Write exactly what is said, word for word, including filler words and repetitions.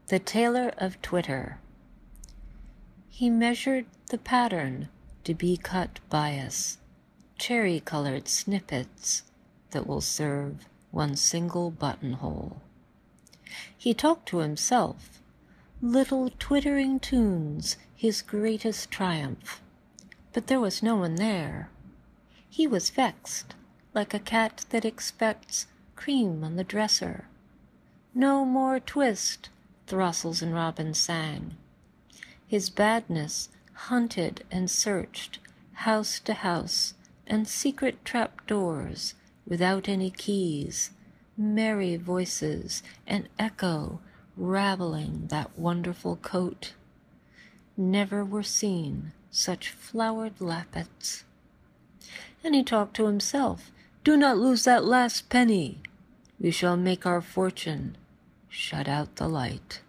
The Tailor of Twitter. He measured the pattern to be cut bias, cherry-colored snippets that will serve one single buttonhole. He talked to himself, little twittering tunes his greatest triumph, but there was no one there. He was vexed, like a cat that expects cream on the dresser. No more twist, throstles and robins sang. His badness hunted and searched house to house and secret trap-doors without any keys, merry voices and echo raveling that wonderful coat. Never were seen such flowered lappets. And he talked to himself, "Do not lose that last penny. We shall make our fortune. Shut out the light."